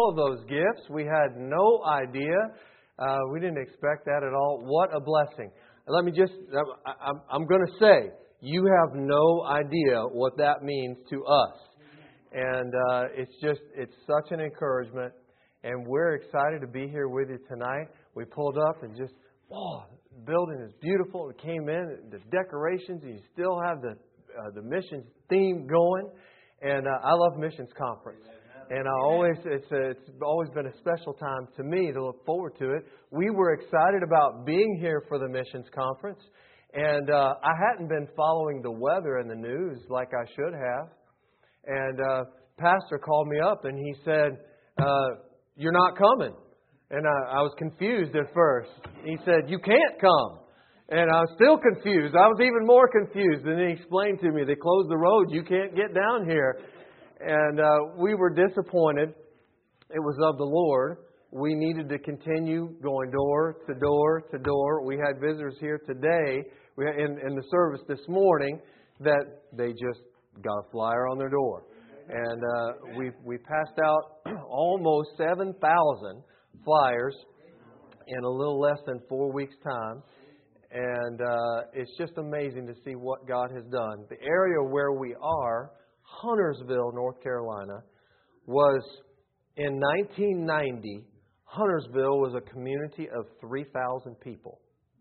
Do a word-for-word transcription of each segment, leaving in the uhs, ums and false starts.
all of those gifts. We had no idea. Uh, we didn't expect that at all. What a blessing. Let me just, I'm, I'm going to say, you have no idea what that means to us. And uh, it's just, it's such an encouragement. And we're excited to be here with you tonight. We pulled up and just, oh, the building is beautiful. We came in, the decorations, and you still have the uh, the missions theme going. And uh, I love Missions Conference. And I always, it's a, it's always been a special time to me to look forward to it. We were excited about being here for the Missions Conference. And uh, I hadn't been following the weather and the news like I should have. And uh, Pastor called me up and he said, uh, "You're not coming." And I, I was confused at first. He said, "You can't come." And I was still confused. I was even more confused. And then he explained to me, they closed the road. You can't get down here. And uh, we were disappointed. It was of the Lord. We needed to continue going door to door to door. We had visitors here today we had in, in the service this morning that they just got a flyer on their door. And uh, we we passed out almost seven thousand flyers in a little less than four weeks' time. And uh, it's just amazing to see what God has done. The area where we are, Huntersville, North Carolina, was in nineteen ninety, Huntersville was a community of three thousand people.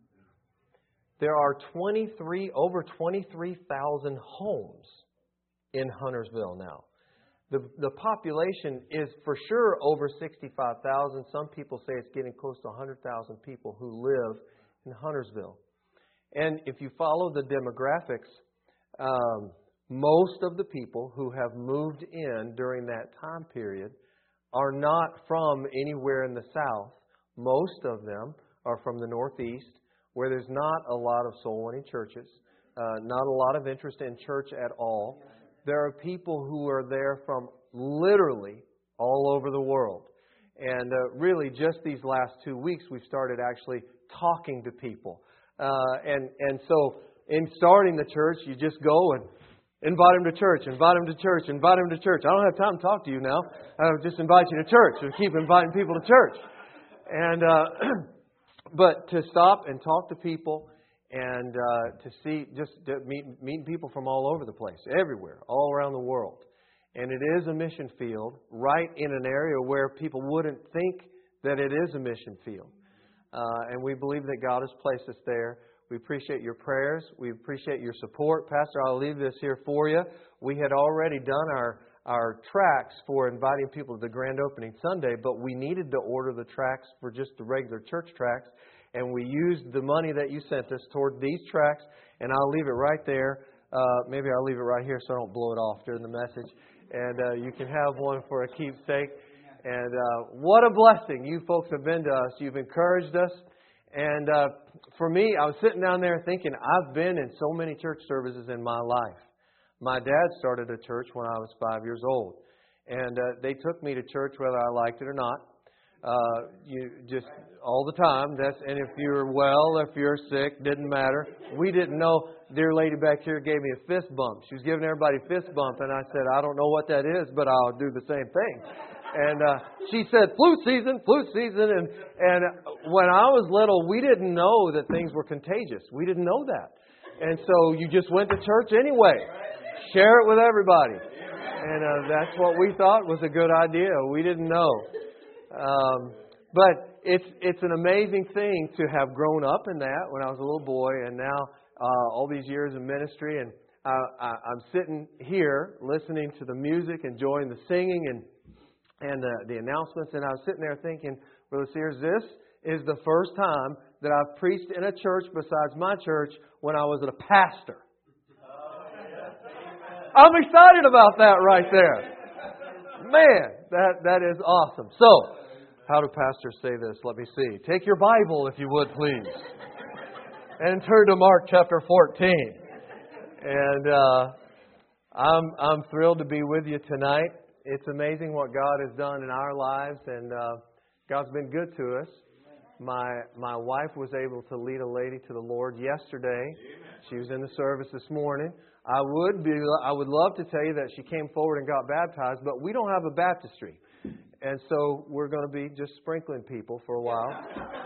There are twenty-three over twenty-three thousand homes in Huntersville now. The the population is for sure over sixty-five thousand. Some people say it's getting close to one hundred thousand people who live in Huntersville. And if you follow the demographics, um, most of the people who have moved in during that time period are not from anywhere in the South. Most of them are from the Northeast, where there's not a lot of soul-winning churches, uh, not a lot of interest in church at all. There are people who are there from literally all over the world. And uh, really, just these last two weeks, we've started actually talking to people. Uh, and, and so, in starting the church, you just go and invite them to church, invite them to church, invite them to church. I don't have time to talk to you now. I'll just invite you to church. So keep inviting people to church. And uh, but to stop and talk to people and uh, to see, just to meet, meeting people from all over the place, everywhere, all around the world. And it is a mission field right in an area where people wouldn't think that it is a mission field. Uh, and we believe that God has placed us there. We appreciate your prayers. We appreciate your support. Pastor, I'll leave this here for you. We had already done our, our tracts for inviting people to the grand opening Sunday, but we needed to order the tracts for just the regular church tracts. And we used the money that you sent us toward these tracts. And I'll leave it right there. Uh, maybe I'll leave it right here so I don't blow it off during the message. And uh, you can have one for a keepsake. And uh, what a blessing you folks have been to us. You've encouraged us. And uh, for me, I was sitting down there thinking, I've been in so many church services in my life. My dad started a church when I was five years old. And uh, they took me to church whether I liked it or not. Uh, you just all the time. That's and if you're well, if you're sick, didn't matter. We didn't know. Dear lady back here gave me a fist bump. She was giving everybody a fist bump, and I said, I don't know what that is, but I'll do the same thing. And uh, she said, flu season, flu season. And and when I was little, we didn't know that things were contagious. We didn't know that. And so you just went to church anyway. Share it with everybody. And uh, that's what we thought was a good idea. We didn't know. Um, but it's it's an amazing thing to have grown up in that when I was a little boy, and now uh, all these years in ministry, and I, I, I'm sitting here listening to the music, enjoying the singing and and the, the announcements, and I was sitting there thinking, Brother Sears, this is the first time that I've preached in a church besides my church when I was a pastor. I'm excited about that right there. Man, that that is awesome. So, how do pastors say this? Let me see. Take your Bible, if you would, please. And turn to Mark chapter fourteen. And uh, I'm I'm thrilled to be with you tonight. It's amazing what God has done in our lives, and uh, God's been good to us. My my wife was able to lead a lady to the Lord yesterday. She was in the service this morning. I would be I would love to tell you that she came forward and got baptized, but we don't have a baptistry. And so we're going to be just sprinkling people for a while.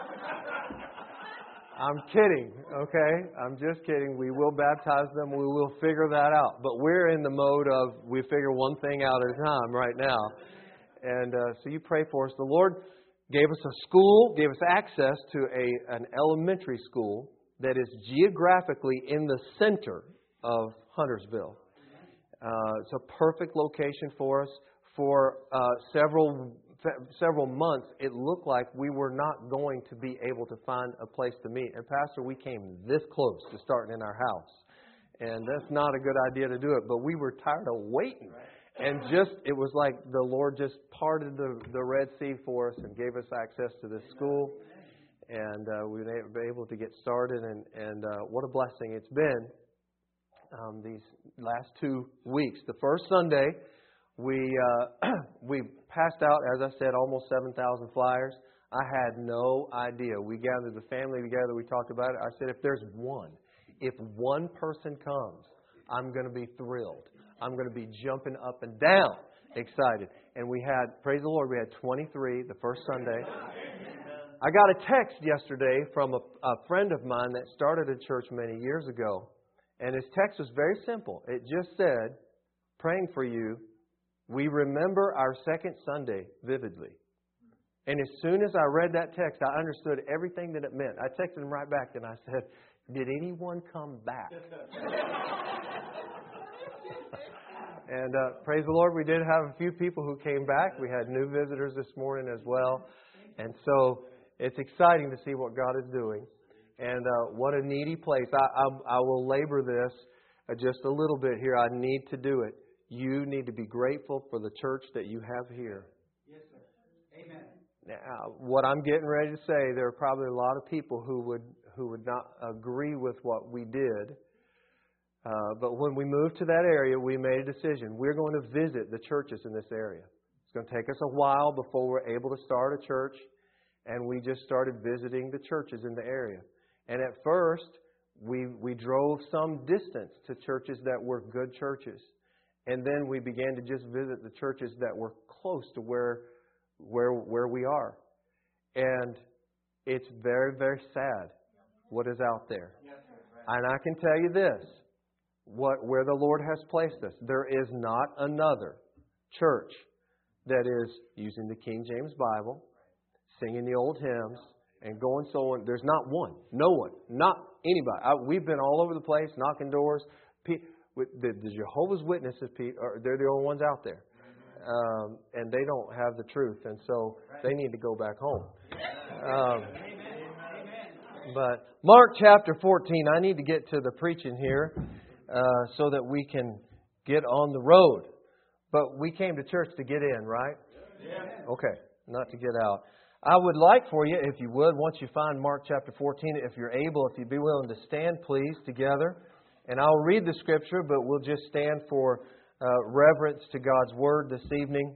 I'm kidding, okay? I'm just kidding. We will baptize them. We will figure that out. But we're in the mode of we figure one thing out at a time right now. And uh, so you pray for us. The Lord gave us a school, gave us access to a an elementary school that is geographically in the center of Huntersville. Uh, it's a perfect location for us. For uh, several several months, it looked like we were not going to be able to find a place to meet. And Pastor, we came this close to starting in our house. And that's not a good idea to do it, but we were tired of waiting. And just, it was like the Lord just parted the, the Red Sea for us and gave us access to this school. And uh, we were able to get started. And, and uh, what a blessing it's been um, these last two weeks. The first Sunday, we uh, we passed out, as I said, almost seven thousand flyers. I had no idea. We gathered the family together. We talked about it. I said, if there's one, if one person comes, I'm going to be thrilled. I'm going to be jumping up and down, excited. And we had, praise the Lord, we had twenty-three the first Sunday. I got a text yesterday from a, a friend of mine that started a church many years ago. And his text was very simple. It just said, praying for you. We remember our second Sunday vividly. And as soon as I read that text, I understood everything that it meant. I texted him right back and I said, did anyone come back? And uh, praise the Lord, we did have a few people who came back. We had new visitors this morning as well. And so it's exciting to see what God is doing. And uh, what a needy place. I, I, I will labor this uh, just a little bit here. I need to do it. You need to be grateful for the church that you have here. Yes, sir. Amen. Now, what I'm getting ready to say, there are probably a lot of people who would who would not agree with what we did. Uh, but when we moved to that area, we made a decision. We're going to visit the churches in this area. It's going to take us a while before we're able to start a church. And we just started visiting the churches in the area. And at first, we we drove some distance to churches that were good churches. And then we began to just visit the churches that were close to where where where we are. And it's very, very sad what is out there. And I can tell you this, what where the Lord has placed us, there is not another church that is using the King James Bible, singing the old hymns, and going so on. There's not one. No one. Not anybody. I, we've been all over the place, knocking doors. Pe- The, the Jehovah's Witnesses, Pete, are, they're the only ones out there. Um, and they don't have the truth. And so they need to go back home. Um, but Mark chapter fourteen, I need to get to the preaching here uh, so that we can get on the road. But we came to church to get in, right? Okay, not to get out. I would like for you, if you would, once you find Mark chapter fourteen, if you're able, if you'd be willing to stand, please, together. And I'll read the Scripture, but we'll just stand for uh, reverence to God's Word this evening.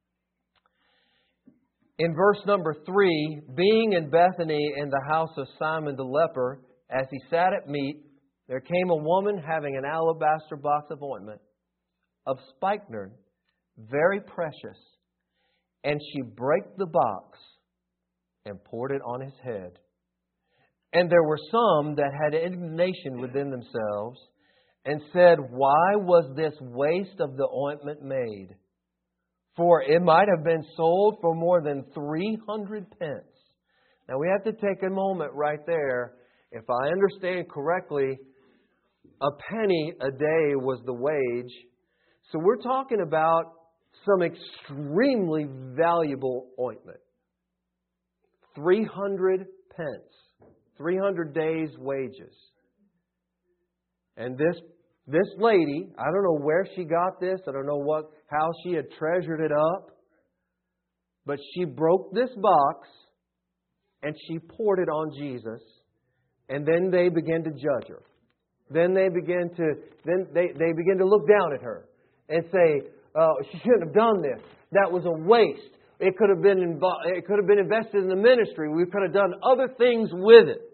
In verse number three, being in Bethany in the house of Simon the leper, as he sat at meat, there came a woman having an alabaster box of ointment of spikenard, very precious. And she brake the box and poured it on his head. And there were some that had indignation within themselves and said, why was this waste of the ointment made? For it might have been sold for more than three hundred pence. Now we have to take a moment right there. If I understand correctly, a penny a day was the wage. So we're talking about some extremely valuable ointment. three hundred pence. three hundred days' wages. And this this lady, I don't know where she got this. I don't know what how she had treasured it up. But she broke this box and she poured it on Jesus. And then they began to judge her. Then they began to then they, they began to look down at her and say, oh, she shouldn't have done this. That was a waste. It could have been invo- it could have been invested in the ministry. We could have done other things with it.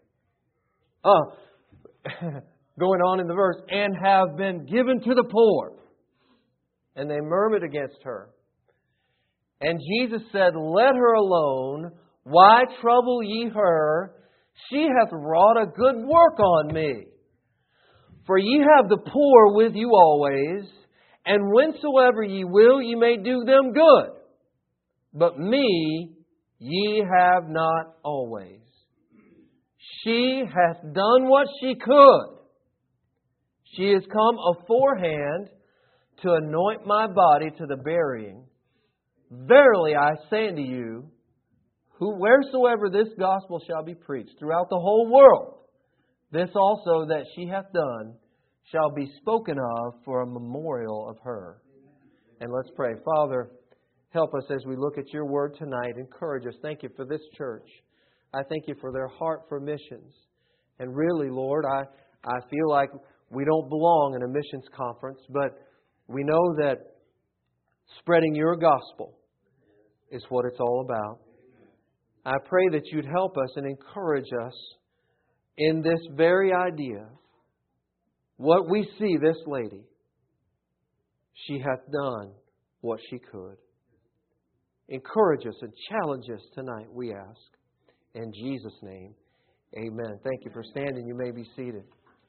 Uh, going on in the verse, and have been given to the poor. And they murmured against her. And Jesus said, Let her alone. Why trouble ye her? She hath wrought a good work on me. For ye have the poor with you always, and whensoever ye will, ye may do them good. But me ye have not always. She hath done what she could. She is come aforehand to anoint my body to the burying. Verily I say unto you, who wheresoever this gospel shall be preached throughout the whole world, this also that she hath done shall be spoken of for a memorial of her. And let's pray. Father, help us as we look at your word tonight. Encourage us. Thank you for this church. I thank you for their heart for missions. And really, Lord, I, I feel like we don't belong in a missions conference, but we know that spreading your gospel is what it's all about. I pray that you'd help us and encourage us in this very idea. What we see this lady, she hath done what she could. Encourage us and challenge us tonight, we ask. In Jesus' name, amen. Thank you for standing. You may be seated.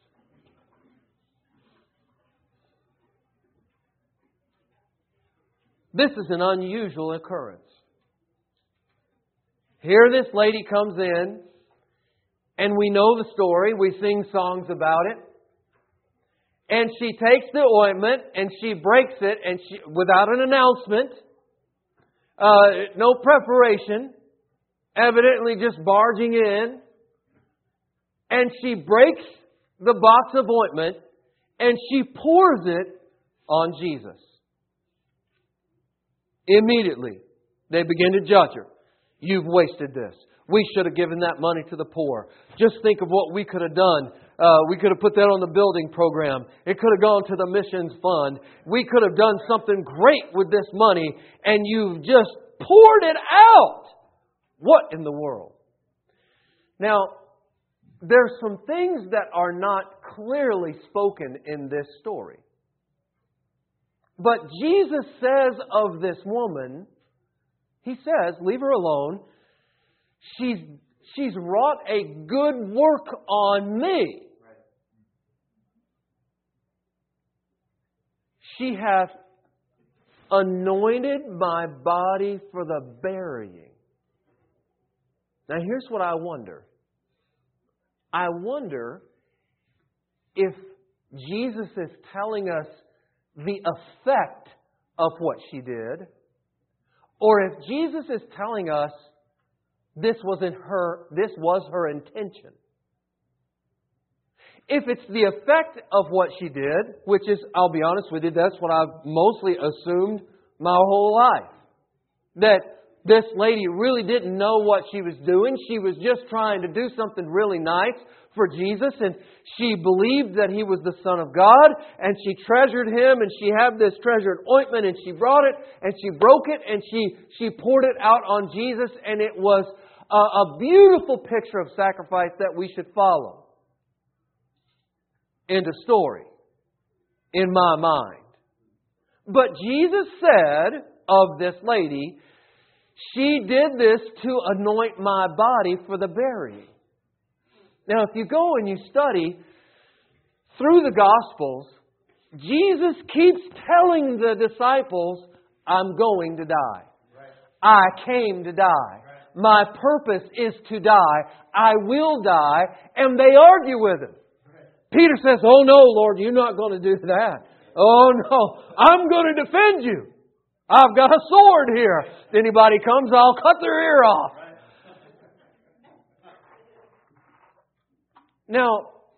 This is an unusual occurrence. Here this lady comes in, and we know the story. We sing songs about it. And she takes the ointment, and she breaks it, and she, without an announcement, uh, no preparation, evidently just barging in, and she breaks the box of ointment, and she pours it on Jesus. Immediately, they begin to judge her. You've wasted this. We should have given that money to the poor. Just think of what we could have done. Uh, we could have put that on the building program. It could have gone to the missions fund. We could have done something great with this money, and you've just poured it out. What in the world? Now, there's some things that are not clearly spoken in this story. But Jesus says of this woman, He says, leave her alone. She's, she's wrought a good work on me. She hath anointed my body for the burying. Now here's what I wonder. I wonder if Jesus is telling us the effect of what she did, or if Jesus is telling us this wasn't her, this was her intention. If it's the effect of what she did, which is, I'll be honest with you, that's what I've mostly assumed my whole life. That this lady really didn't know what she was doing. She was just trying to do something really nice for Jesus, and she believed that He was the Son of God, and she treasured Him, and she had this treasured ointment, and she brought it, and she broke it, and she, she poured it out on Jesus, and it was a, a beautiful picture of sacrifice that we should follow. End of story, in my mind. But Jesus said of this lady, she did this to anoint my body for the burying. Now, if you go and you study through the Gospels, Jesus keeps telling the disciples, I'm going to die. I came to die. My purpose is to die. I will die. And they argue with Him. Peter says, oh no, Lord, you're not going to do that. Oh no, I'm going to defend you. I've got a sword here. If anybody comes, I'll cut their ear off. Now,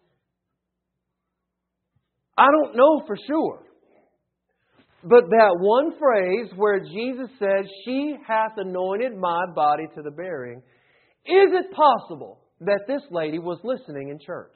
I don't know for sure. But that one phrase where Jesus says, she hath anointed my body to the burying, is it possible that this lady was listening in church?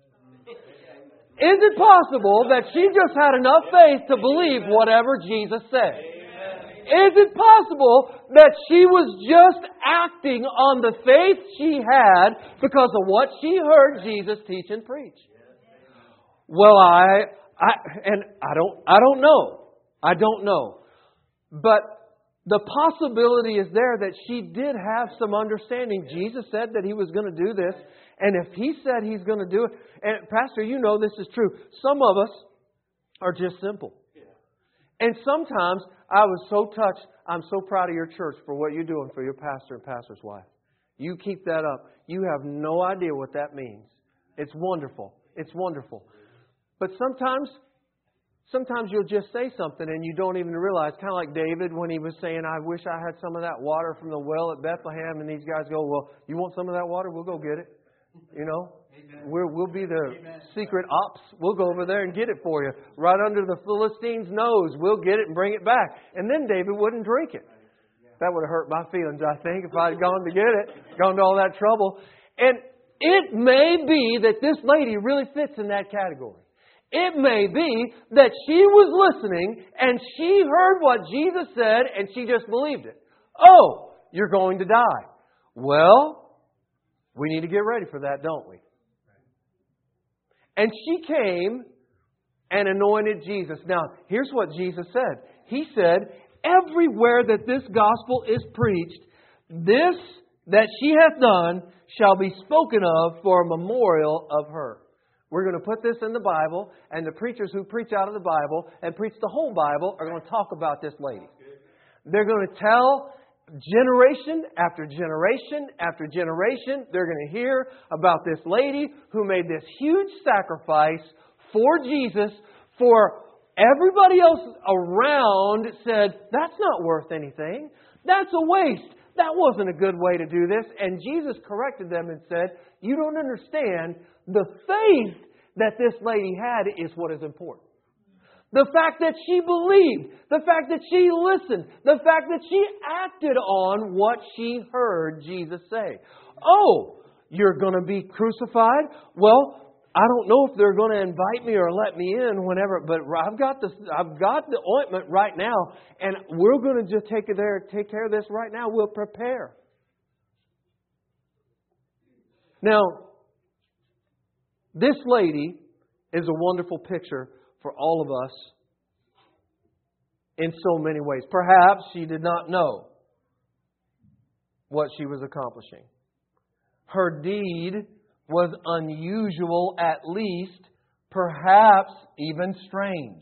Is it possible that she just had enough faith to believe whatever Jesus said? Is it possible that she was just acting on the faith she had because of what she heard Jesus teach and preach? Well, I, I and I don't, I don't know. I don't know. But the possibility is there that she did have some understanding. Jesus said that He was going to do this. And if He said He's going to do it, and Pastor, you know this is true. Some of us are just simple. And sometimes I was so touched. I'm so proud of your church for what you're doing for your pastor and pastor's wife. You keep that up. You have no idea what that means. It's wonderful. It's wonderful. But sometimes, sometimes you'll just say something and you don't even realize. Kind of like David when he was saying, I wish I had some of that water from the well at Bethlehem. And these guys go, well, you want some of that water? We'll go get it. You know, We're, we'll be the Amen. Secret ops. We'll go over there and get it for you. Right under the Philistines' nose. We'll get it and bring it back. And then David wouldn't drink it. That would have hurt my feelings, I think, if I'd gone to get it. Gone to all that trouble. And it may be that this lady really fits in that category. It may be that she was listening and she heard what Jesus said and she just believed it. Oh, you're going to die. Well, we need to get ready for that, don't we? And she came and anointed Jesus. Now, here's what Jesus said. He said, everywhere that this gospel is preached, this that she hath done shall be spoken of for a memorial of her. We're going to put this in the Bible, and the preachers who preach out of the Bible and preach the whole Bible are going to talk about this lady. They're going to tell generation after generation after generation, they're going to hear about this lady who made this huge sacrifice for Jesus, for everybody else around said, that's not worth anything. That's a waste. That wasn't a good way to do this. And Jesus corrected them and said, you don't understand. The faith that this lady had is what is important. The fact that she believed, the fact that she listened, the fact that she acted on what she heard Jesus say. Oh, you're going to be crucified? Well, I don't know if they're going to invite me or let me in whenever, but I've got the I've got the ointment right now, and we're going to just take it there, take care of this right now. We'll prepare. Now, this lady is a wonderful picture for all of us in so many ways. Perhaps she did not know what she was accomplishing. Her deed was unusual, at least, perhaps even strange.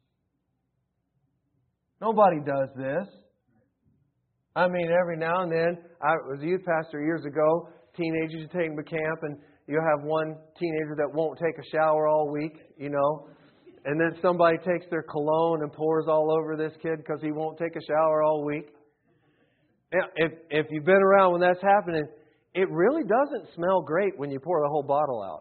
Nobody does this. I mean, every now and then, I was a youth pastor years ago, teenagers you take them to camp, and you'll have one teenager that won't take a shower all week, you know. And then somebody takes their cologne and pours all over this kid because he won't take a shower all week. If, if you've been around when that's happening, it really doesn't smell great when you pour the whole bottle out.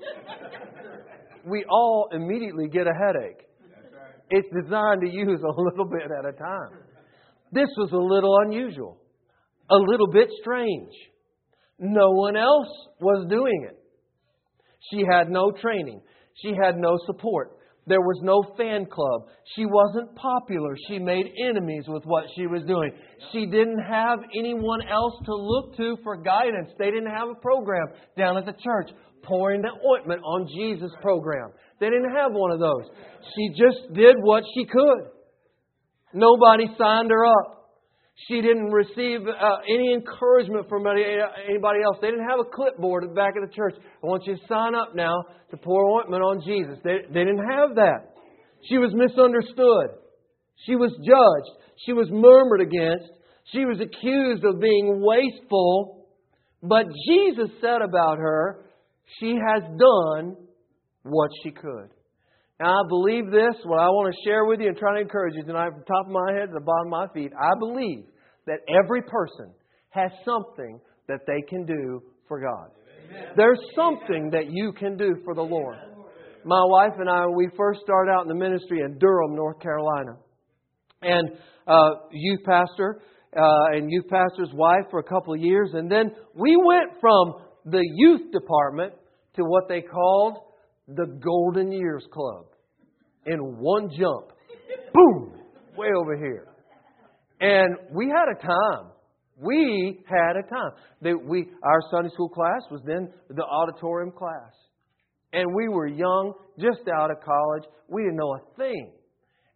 We all immediately get a headache. It's designed to use a little bit at a time. This was a little unusual, a little bit strange. No one else was doing it. She had no training. She had no support. There was no fan club. She wasn't popular. She made enemies with what she was doing. She didn't have anyone else to look to for guidance. They didn't have a program down at the church, pouring the ointment on Jesus program. They didn't have one of those. She just did what she could. Nobody signed her up. She didn't receive uh, any encouragement from anybody else. They didn't have a clipboard at the back of the church. I want you to sign up now to pour ointment on Jesus. They, they didn't have that. She was misunderstood. She was judged. She was murmured against. She was accused of being wasteful. But Jesus said about her, she has done what she could. Now, I believe this, what I want to share with you and try to encourage you tonight from the top of my head to the bottom of my feet. I believe that every person has something that they can do for God. Amen. There's something that you can do for the Lord. My wife and I, we first started out in the ministry in Durham, North Carolina. And uh, youth pastor uh, and youth pastor's wife for a couple of years. And then we went from the youth department to what they called the Golden Years Club. In one jump. Boom! Way over here. And we had a time. We had a time. They, we, our Sunday school class was then the auditorium class. And we were young, just out of college. We didn't know a thing.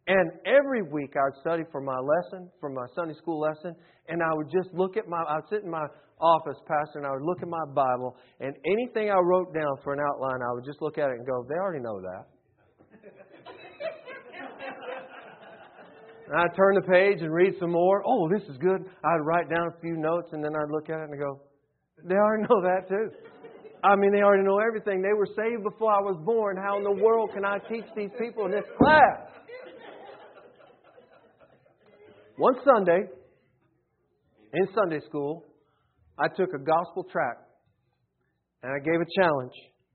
And every week I would study for my lesson, for my Sunday school lesson, and I would just look at my, I would sit in my office, Pastor, and I would look at my Bible, and anything I wrote down for an outline, I would just look at it and go, they already know that. And I'd turn the page and read some more. Oh, this is good. I'd write down a few notes, and then I'd look at it and go, they already know that too. I mean, they already know everything. They were saved before I was born. How in the world can I teach these people in this class? One Sunday, in Sunday school, I took a gospel tract and I gave a challenge.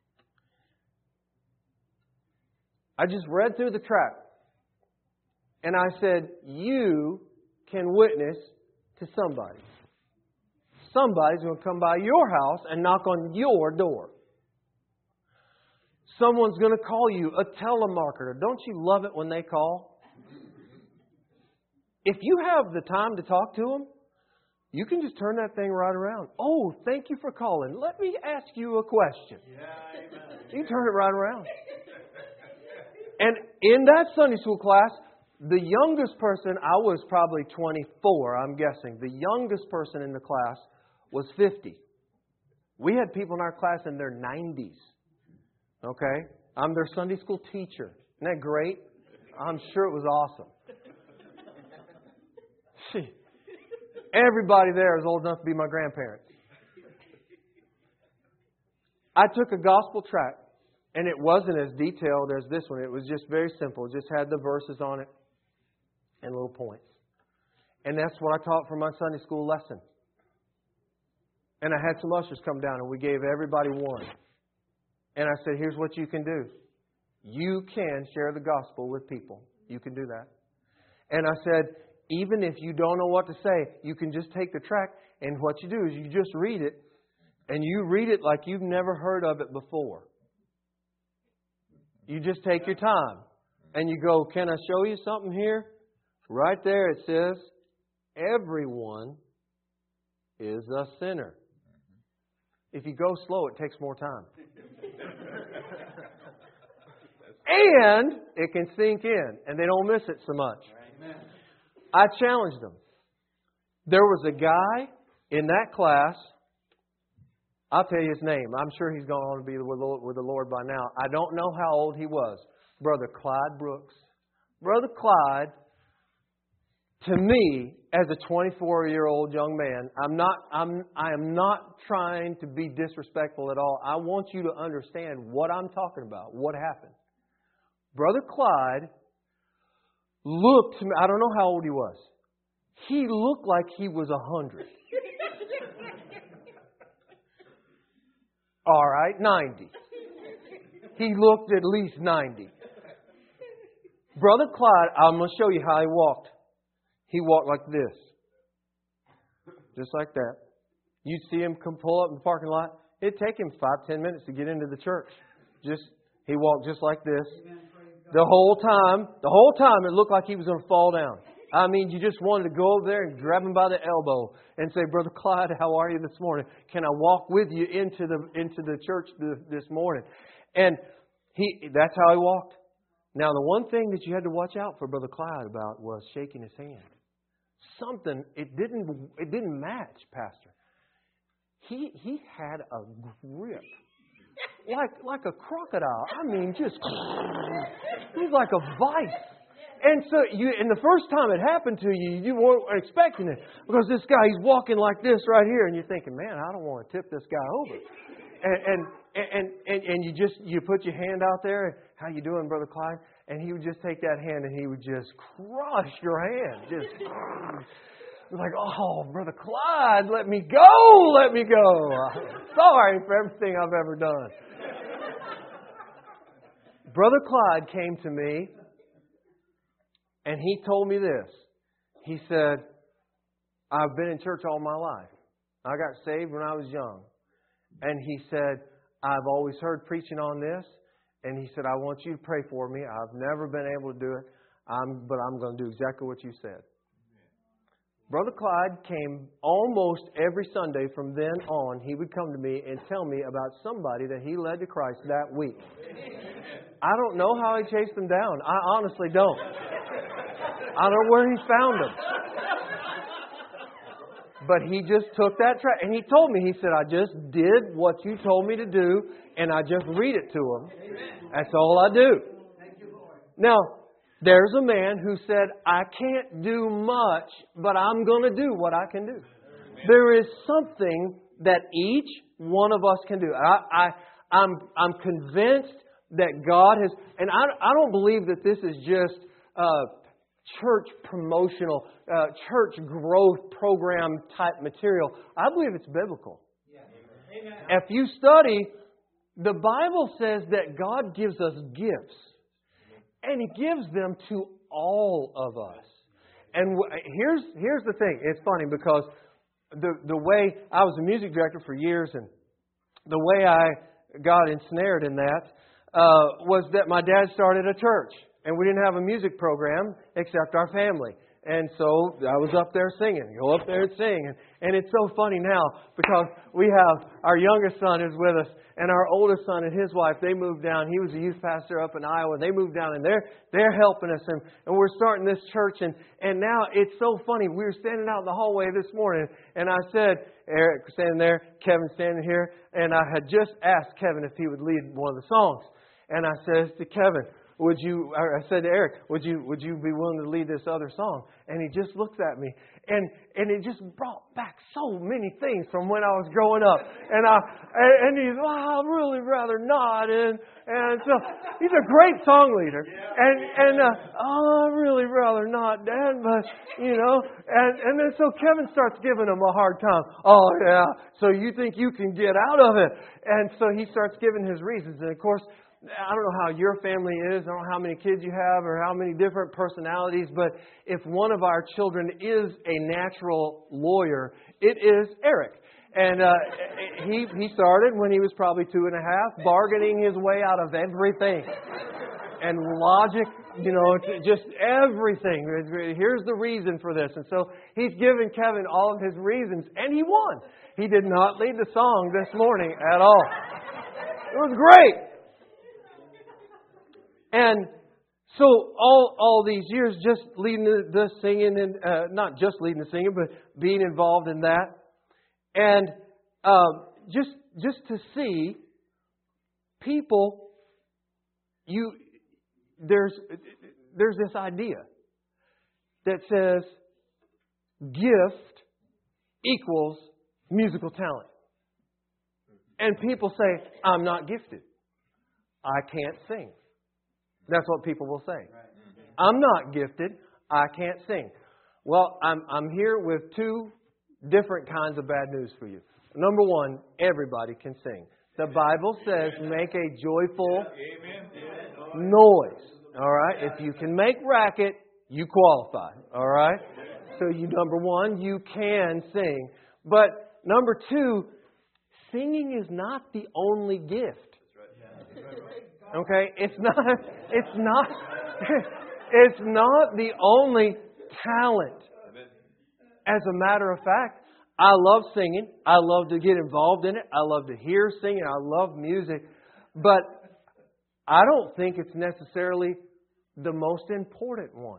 I just read through the tract and I said, you can witness to somebody. Somebody's going to come by your house and knock on your door. Someone's going to call you a telemarketer. Don't you love it when they call? If you have the time to talk to them, you can just turn that thing right around. Oh, thank you for calling. Let me ask you a question. Yeah, amen. You turn it right around. And in that Sunday school class, the youngest person, I was probably twenty-four, I'm guessing. The youngest person in the class was fifty. We had people in our class in their nineties. Okay? I'm their Sunday school teacher. Isn't that great? I'm sure it was awesome. Everybody there is old enough to be my grandparents. I took a gospel tract, and it wasn't as detailed as this one. It was just very simple. It just had the verses on it and little points. And that's what I taught for my Sunday school lesson. And I had some ushers come down, and we gave everybody one. And I said, here's what you can do. You can share the gospel with people. You can do that. And I said, even if you don't know what to say, you can just take the tract, and what you do is you just read it, and you read it like you've never heard of it before. You just take your time, and you go, can I show you something here? Right there it says, everyone is a sinner. If you go slow, it takes more time. And it can sink in, and they don't miss it so much. Amen. I challenged them. There was a guy in that class. I'll tell you his name. I'm sure he's gone on to be with the Lord by now. I don't know how old he was. Brother Clyde Brooks. Brother Clyde, to me, as a twenty-four-year-old young man, I'm not, I'm, I am not trying to be disrespectful at all. I want you to understand what I'm talking about, what happened. Brother Clyde looked to me, I don't know how old he was. He looked like he was a hundred. All right, ninety. He looked at least ninety. Brother Clyde, I'm going to show you how he walked. He walked like this. Just like that. You'd see him come pull up in the parking lot. It'd take him five, ten minutes to get into the church. Just he walked just like this. The whole time, the whole time it looked like he was going to fall down. I mean, you just wanted to go over there and grab him by the elbow and say, Brother Clyde, how are you this morning? Can I walk with you into the into the church this morning? And he that's how he walked. Now, the one thing that you had to watch out for Brother Clyde about was shaking his hand. Something, it didn't it didn't match, Pastor. He he had a grip. Like like a crocodile. I mean, just it was like a vice. And so you, and the first time it happened to you, you weren't expecting it because this guy, he's walking like this right here, and you're thinking, man, I don't want to tip this guy over. And and and and, and you just you put your hand out there. How you doing, Brother Clyde? And he would just take that hand and he would just crush your hand. Just it was like, oh, Brother Clyde, let me go, let me go. Sorry for everything I've ever done. Brother Clyde came to me and he told me this. He said, I've been in church all my life. I got saved when I was young. And he said, I've always heard preaching on this. And he said, I want you to pray for me. I've never been able to do it, I'm, but I'm going to do exactly what you said. Brother Clyde came almost every Sunday from then on. He would come to me and tell me about somebody that he led to Christ that week. I don't know how he chased them down. I honestly don't. I don't know where he found them. But he just took that track. And he told me, he said, I just did what you told me to do, and I just read it to him. That's all I do. Now, there's a man who said, I can't do much, but I'm going to do what I can do. There is something that each one of us can do. I, I, I'm, I'm convinced that God has, and I, I don't believe that this is just uh, church promotional, uh, church growth program type material. I believe it's biblical. Yeah. If you study, the Bible says that God gives us gifts. And He gives them to all of us. And here's here's the thing. It's funny because the the way I was a music director for years, and the way I got ensnared in that uh, was that my dad started a church, and we didn't have a music program except our family. And so I was up there singing. Go up there and sing. And, and it's so funny now because we have our youngest son is with us, and our oldest son and his wife, they moved down. He was a youth pastor up in Iowa. They moved down, and they're they're helping us. And, and we're starting this church. And, and now it's so funny. We were standing out in the hallway this morning, and I said, Eric standing there, Kevin standing here, and I had just asked Kevin if he would lead one of the songs. And I says to Kevin, Would you? I said to Eric, would you would you be willing to lead this other song? And he just looked at me, and and it just brought back so many things from when I was growing up. And I and he's, well, I'd really rather not. And and so he's a great song leader. And and uh, oh, I'd really rather not, Dad. But you know, and and then so Kevin starts giving him a hard time. Oh yeah, so you think you can get out of it? And so he starts giving his reasons. And of course, I don't know how your family is. I don't know how many kids you have or how many different personalities. But if one of our children is a natural lawyer, it is Eric. And uh, he he started when he was probably two and a half, bargaining his way out of everything. And logic, you know, just everything. Here's the reason for this. And so he's given Kevin all of his reasons, and he won. He did not lead the song this morning at all. It was great. And so all all these years, just leading the, the singing, and uh, not just leading the singing, but being involved in that, and um, just just to see people, you there's there's this idea that says gift equals musical talent, and people say, "I'm not gifted. I can't sing." That's what people will say. I'm not gifted. I can't sing. Well, I'm I'm here with two different kinds of bad news for you. Number one, everybody can sing. The Bible says make a joyful noise. All right? If you can make racket, you qualify. All right? So you, number one, you can sing. But number two, singing is not the only gift. Okay, it's not, it's not, it's not the only talent. As a matter of fact, I love singing. I love to get involved in it. I love to hear singing. I love music. But I don't think it's necessarily the most important one.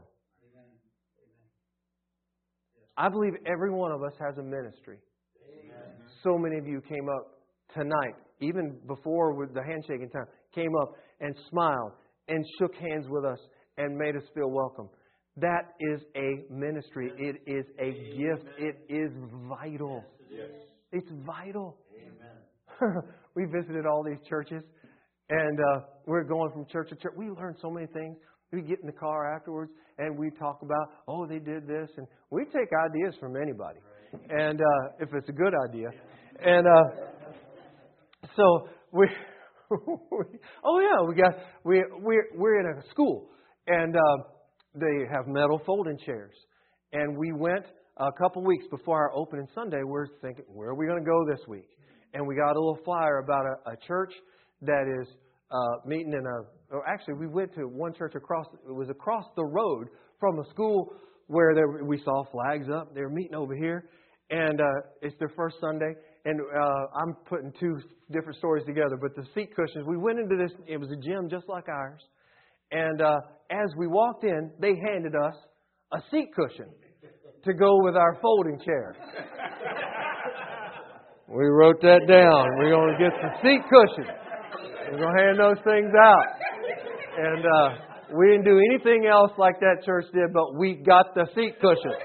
I believe every one of us has a ministry. So many of you came up tonight, even before with the handshaking time, came up and smiled and shook hands with us and made us feel welcome. That is a ministry. It is a gift. It is vital. It's vital. We visited all these churches, and uh, we're going from church to church. We learn so many things. We get in the car afterwards, and we talk about, oh, they did this. And we take ideas from anybody, and uh, if it's a good idea. And uh, so we... oh yeah, we got we we're we're in a school, and uh, they have metal folding chairs, and we went a couple weeks before our opening Sunday. We're thinking, where are we going to go this week? And we got a little flyer about a, a church that is uh, meeting in a. Or actually, we went to one church across. It was across the road from a school where there, we saw flags up. They were meeting over here. And uh, it's their first Sunday. And uh, I'm putting two different stories together. But the seat cushions, we went into this. It was a gym just like ours. And uh, as we walked in, they handed us a seat cushion to go with our folding chair. We wrote that down. We're going to get some seat cushions. We're going to hand those things out. And uh, we didn't do anything else like that church did, but we got the seat cushion.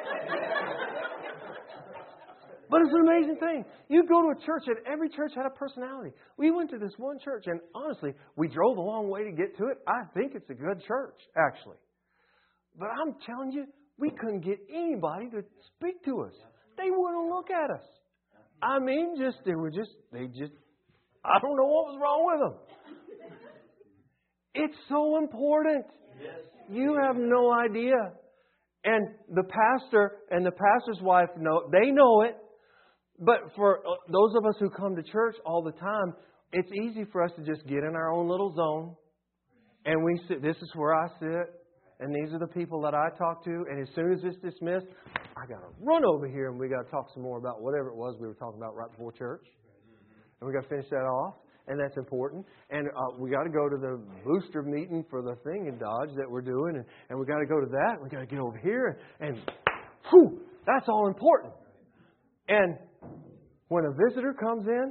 But it's an amazing thing. You go to a church, and every church had a personality. We went to this one church, and honestly, we drove a long way to get to it. I think it's a good church, actually. But I'm telling you, we couldn't get anybody to speak to us. They wouldn't look at us. I mean, just they were just, they just, I don't know what was wrong with them. It's so important. You have no idea. And the pastor and the pastor's wife know, they know it. But for those of us who come to church all the time, it's easy for us to just get in our own little zone. And we sit, this is where I sit. And these are the people that I talk to. And as soon as it's dismissed, I got to run over here and we got to talk some more about whatever it was we were talking about right before church. And we got to finish that off. And that's important. And uh, we got to go to the booster meeting for the thing in Dodge that we're doing. And, and we got to go to that. We got to get over here. And, and whew, that's all important. And when a visitor comes in,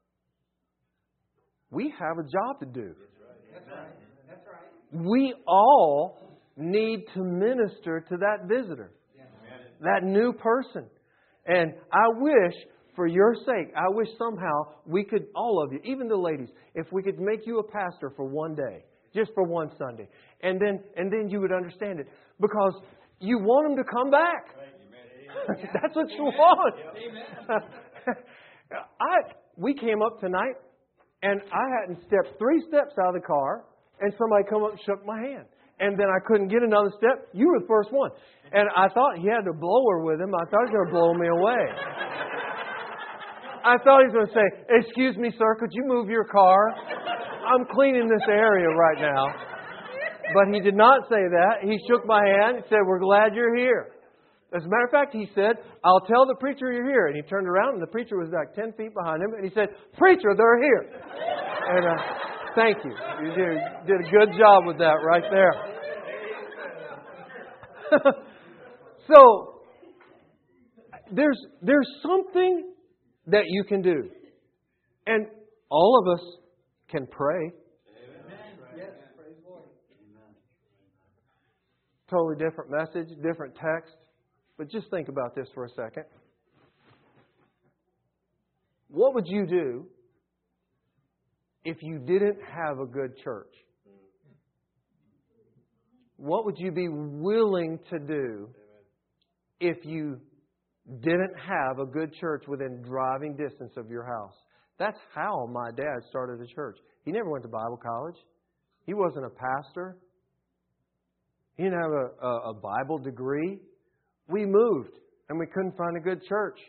we have a job to do. That's right. That's right. We all need to minister to that visitor, that new person. And I wish, for your sake, I wish somehow we could, all of you, even the ladies, if we could make you a pastor for one day, just for one Sunday, and then and then you would understand it, because you want them to come back. That's what you want. I we came up tonight, and I hadn't stepped three steps out of the car, and somebody come up and shook my hand. And then I couldn't get another step. You were the first one. And I thought he had a blower with him. I thought he was going to blow me away. I thought he was going to say, "Excuse me, sir, could you move your car? I'm cleaning this area right now." But he did not say that. He shook my hand and said, "We're glad you're here." As a matter of fact, he said, "I'll tell the preacher you're here." And he turned around, and the preacher was like ten feet behind him. And he said, "Preacher, they're here." And uh, thank you. You did, did a good job with that right there. So, there's there's something that you can do. And all of us can pray. Totally different message, different text. But just think about this for a second. What would you do if you didn't have a good church? What would you be willing to do if you didn't have a good church within driving distance of your house? That's how my dad started a church. He never went to Bible college. He wasn't a pastor. He didn't have a, a, a Bible degree. We moved and we couldn't find a good church.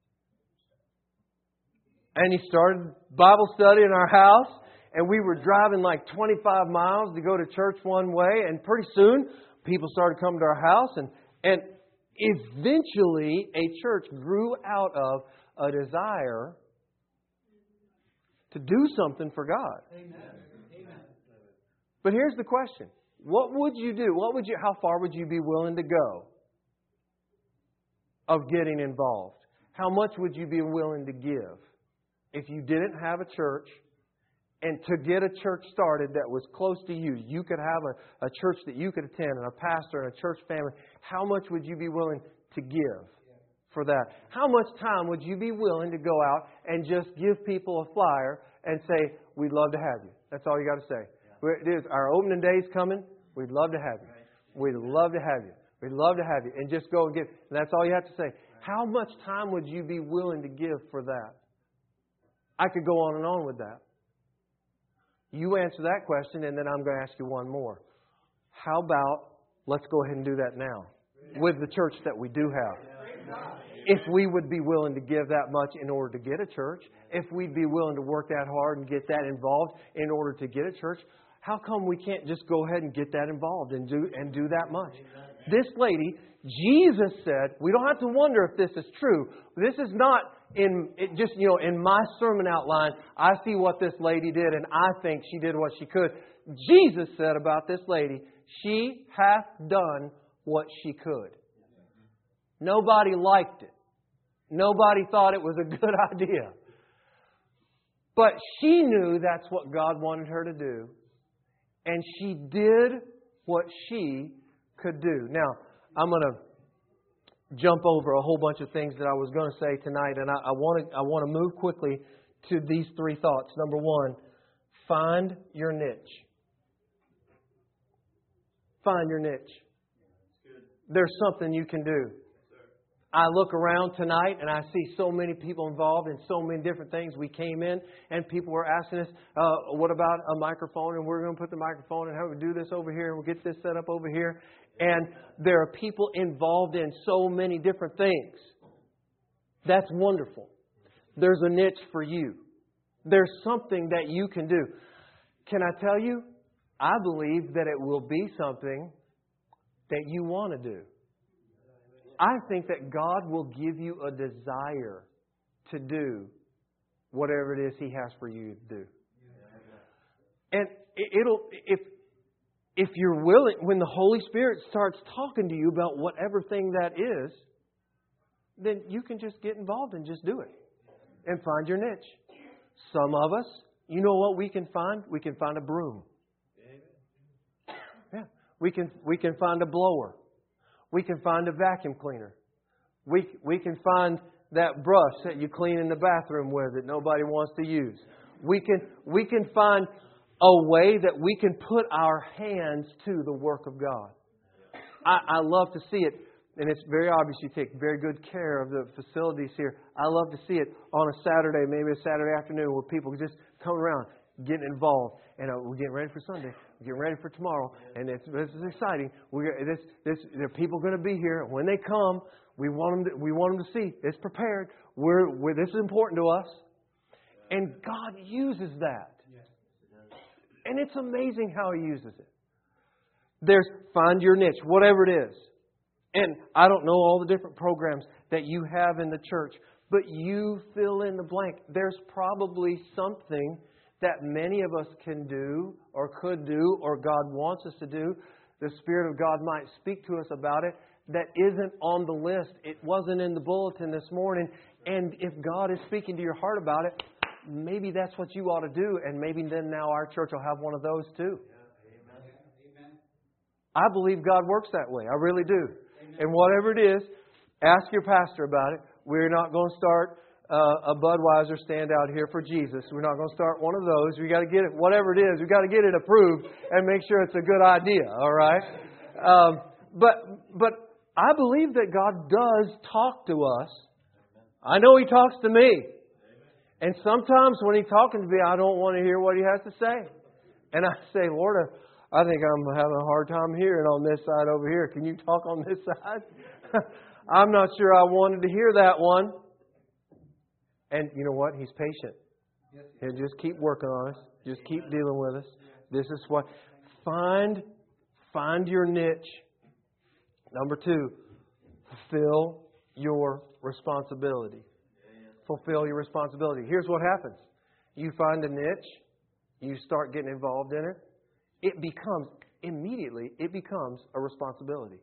And he started Bible study in our house. And we were driving like twenty-five miles to go to church one way. And pretty soon, people started coming to our house. And, and eventually, a church grew out of a desire to do something for God. Amen. Amen. But here's the question. What would you do? What would you? How far would you be willing to go of getting involved? How much would you be willing to give if you didn't have a church? And to get a church started that was close to you, you could have a, a church that you could attend and a pastor and a church family. How much would you be willing to give for that? How much time would you be willing to go out and just give people a flyer and say, "We'd love to have you"? That's all you got to say. It is our opening day's coming. We'd love to have you. We'd love to have you. We'd love to have you. And just go and give. And that's all you have to say. How much time would you be willing to give for that? I could go on and on with that. You answer that question, and then I'm going to ask you one more. How about, let's go ahead and do that now with the church that we do have. If we would be willing to give that much in order to get a church, if we'd be willing to work that hard and get that involved in order to get a church, how come we can't just go ahead and get that involved and do and do that much? This lady Jesus said, we don't have to wonder if this is true. This is not in it just, you know, in my sermon outline, I see what this lady did and I think she did what she could. Jesus said about this lady, she hath done what she could. Nobody liked it. Nobody thought it was a good idea. But she knew that's what God wanted her to do. And she did what she could do. Now, I'm going to jump over a whole bunch of things that I was going to say tonight. And I, I want to I want to move quickly to these three thoughts. Number one, find your niche. Find your niche. There's something you can do. I look around tonight and I see so many people involved in so many different things. We came in and people were asking us, uh, what about a microphone? And we're going to put the microphone and how we do this over here and we'll get this set up over here. And there are people involved in so many different things. That's wonderful. There's a niche for you. There's something that you can do. Can I tell you? I believe that it will be something that you want to do. I think that God will give you a desire to do whatever it is He has for you to do. And it'll if if you're willing, when the Holy Spirit starts talking to you about whatever thing that is, then you can just get involved and just do it. And find your niche. Some of us, you know what we can find? We can find a broom. Yeah. We can we can find a blower. We can find a vacuum cleaner. We we can find that brush that you clean in the bathroom with that nobody wants to use. We can we can find a way that we can put our hands to the work of God. I, I love to see it, and it's very obvious you take very good care of the facilities here. I love to see it on a Saturday, maybe a Saturday afternoon, where people just come around, getting involved, and uh, we're getting ready for Sunday. Getting ready for tomorrow, and it's, this is exciting. We're this this there are people going to be here. When they come, we want them to, we want them to see it's prepared. We're, we're this is important to us, and God uses that, and it's amazing how He uses it. There's find your niche, whatever it is, and I don't know all the different programs that you have in the church, but you fill in the blank. There's probably something that many of us can do or could do or God wants us to do. The Spirit of God might speak to us about it that isn't on the list. It wasn't in the bulletin this morning. And if God is speaking to your heart about it, maybe that's what you ought to do. And maybe then now our church will have one of those too. I believe God works that way. I really do. And whatever it is, ask your pastor about it. We're not going to start Uh, a Budweiser stand out here for Jesus. We're not going to start one of those. We got to get it, whatever it is, we got to get it approved and make sure it's a good idea. All right. Um, but but I believe that God does talk to us. I know He talks to me, and sometimes when He's talking to me, I don't want to hear what He has to say, and I say, Lord, I think I'm having a hard time hearing on this side over here. Can you talk on this side? I'm not sure I wanted to hear that one. And you know what? He's patient. He'll just keep working on us. Just keep dealing with us. This is what. Find, find your niche. Number two, fulfill your responsibility. Fulfill your responsibility. Here's what happens. You find a niche. You start getting involved in it. It becomes, immediately, it becomes a responsibility.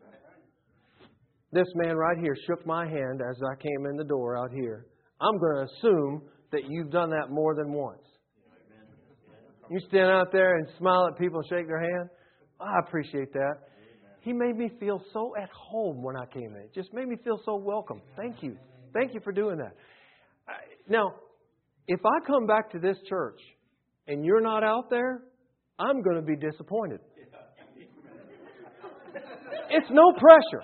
This man right here shook my hand as I came in the door out here. I'm going to assume that you've done that more than once. You stand out there and smile at people and shake their hand. I appreciate that. He made me feel so at home when I came in. It just made me feel so welcome. Thank you. Thank you for doing that. Now, if I come back to this church and you're not out there, I'm going to be disappointed. It's no pressure.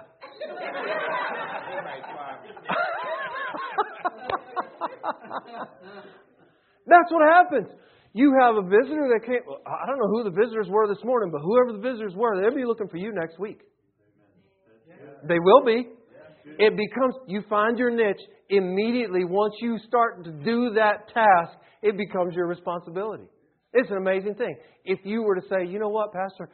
That's what happens. You have a visitor that can't. I don't know who the visitors were this morning, but whoever the visitors were, they'll be looking for you next week. They will be. It becomes, you find your niche immediately. Once you start to do that task, it becomes your responsibility. It's an amazing thing. If you were to say, you know what, Pastor,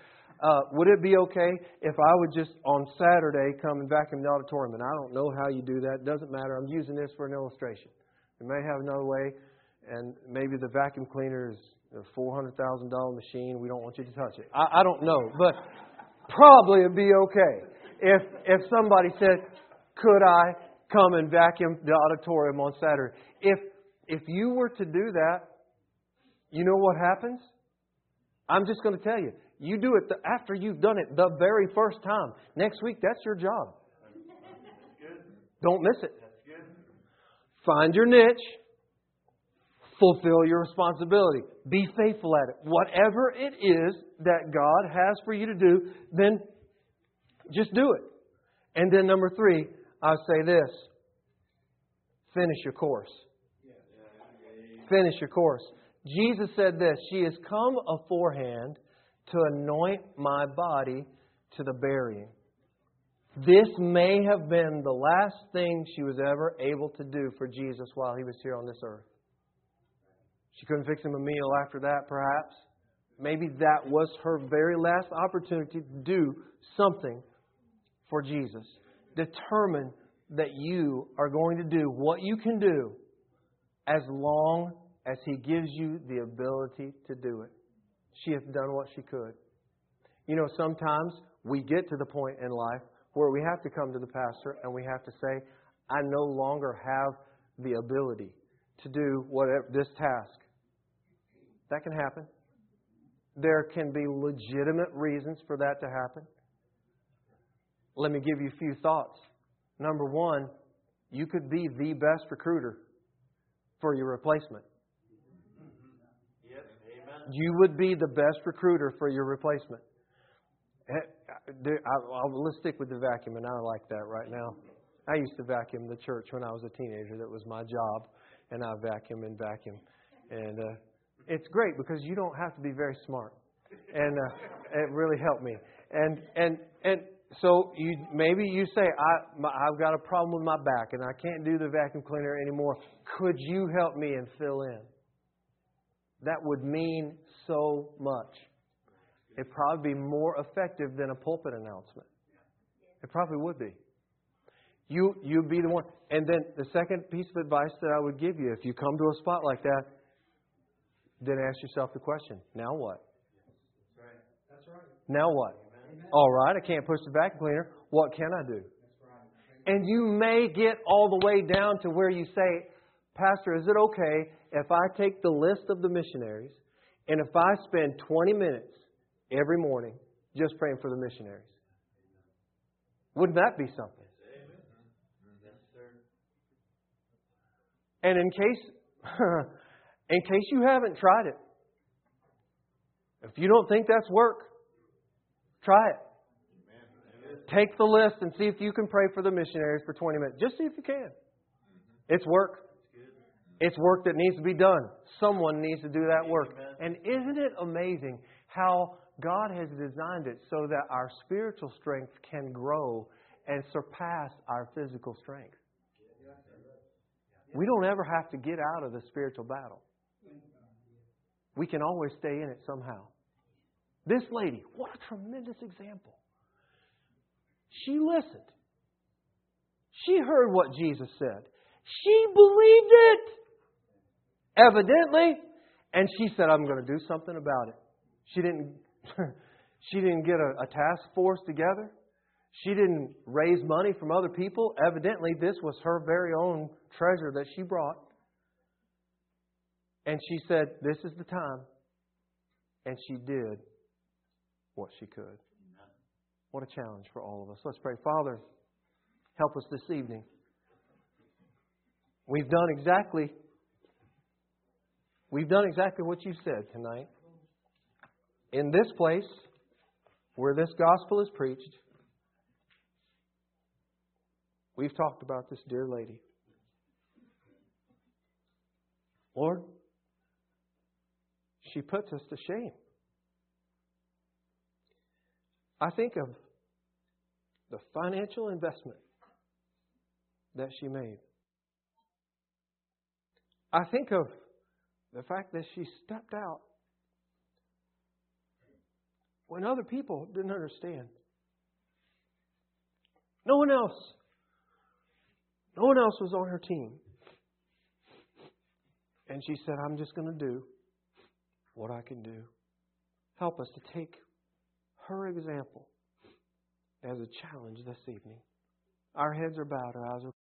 Uh, would it be okay if I would just on Saturday come and vacuum the auditorium? And I don't know how you do that. It doesn't matter. I'm using this for an illustration. We may have another way, and maybe the vacuum cleaner is a four hundred thousand dollars machine. We don't want you to touch it. I, I don't know. But probably it'd be okay if if somebody said, could I come and vacuum the auditorium on Saturday? If if you were to do that, you know what happens? I'm just going to tell you. You do it the, after you've done it the very first time. Next week, that's your job. Don't miss it. Find your niche. Fulfill your responsibility. Be faithful at it. Whatever it is that God has for you to do, then just do it. And then number three, I'll say this. Finish your course. Finish your course. Jesus said this, she has come aforehand to anoint my body to the burying. This may have been the last thing she was ever able to do for Jesus while He was here on this earth. She couldn't fix Him a meal after that, perhaps. Maybe that was her very last opportunity to do something for Jesus. Determine that you are going to do what you can do as long as He gives you the ability to do it. She hath done what she could. You know, sometimes we get to the point in life where we have to come to the pastor and we have to say, I no longer have the ability to do whatever this task. That can happen. There can be legitimate reasons for that to happen. Let me give you a few thoughts. Number one, you could be the best recruiter for your replacement. You would be the best recruiter for your replacement. Let's stick with the vacuum, and I like that right now. I used to vacuum the church when I was a teenager. That was my job, and I vacuum and vacuum. And uh, it's great because you don't have to be very smart, and uh, it really helped me. And and and so you maybe you say I my, I've got a problem with my back, and I can't do the vacuum cleaner anymore. Could you help me and fill in? That would mean so much. It'd probably be more effective than a pulpit announcement. It probably would be. You, you'd be the one. And then the second piece of advice that I would give you, if you come to a spot like that, then ask yourself the question, now what? That's right. That's right. Now what? Amen. All right, I can't push the vacuum cleaner. What can I do? That's right. And you may get all the way down to where you say, Pastor, is it okay if I take the list of the missionaries and if I spend twenty minutes every morning just praying for the missionaries? Wouldn't that be something? Yes, sir. And in case, in case you haven't tried it, if you don't think that's work, try it. Take the list and see if you can pray for the missionaries for twenty minutes. Just see if you can. It's work. It's work that needs to be done. Someone needs to do that work. And isn't it amazing how God has designed it so that our spiritual strength can grow and surpass our physical strength? We don't ever have to get out of the spiritual battle. We can always stay in it somehow. This lady, what a tremendous example. She listened. She heard what Jesus said. She believed it. Evidently. And she said, I'm going to do something about it. She didn't she didn't get a, a task force together. She didn't raise money from other people. Evidently, this was her very own treasure that she brought. And she said, this is the time. And she did what she could. What a challenge for all of us. Let's pray. Father, help us this evening. We've done exactly We've done exactly what you said tonight. In this place where this gospel is preached, we've talked about this dear lady. Lord, she puts us to shame. I think of the financial investment that she made. I think of the fact that she stepped out when other people didn't understand. No one else. No one else was on her team. And she said, I'm just going to do what I can do. Help us to take her example as a challenge this evening. Our heads are bowed, our eyes are